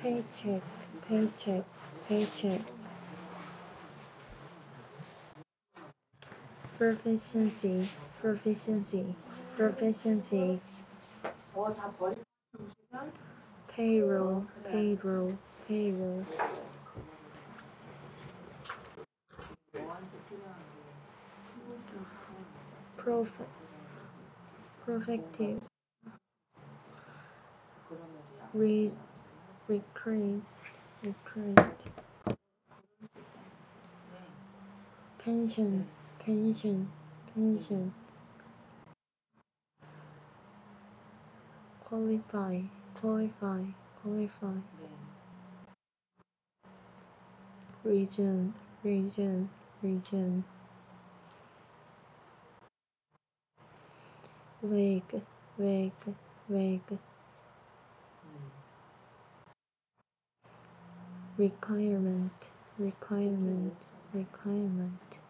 paycheck, paycheck, paycheck. Proficiency, proficiency, proficiency. Payroll, payroll, payroll. Prof, Profective. Recruit, recruit. Pension, pension, pension. Qualify, qualify, qualify. Region, region, region. Vague, vague, vague. Requirement, requirement, requirement.